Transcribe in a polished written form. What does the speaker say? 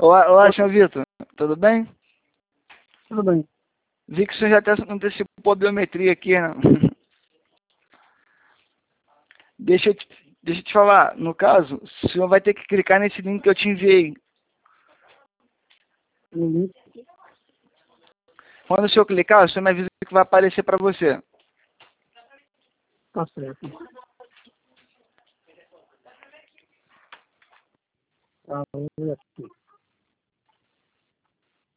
Olá, senhor Vitor. Tudo bem? Tudo bem. Vi que o senhor já até antecipou a biometria aqui, né? Deixa eu te falar. No caso, o senhor vai ter que clicar nesse link que eu te enviei. Uhum. Quando o senhor clicar, o senhor me avisa que vai aparecer para você. Tá certo. Tá, vamos ver aqui.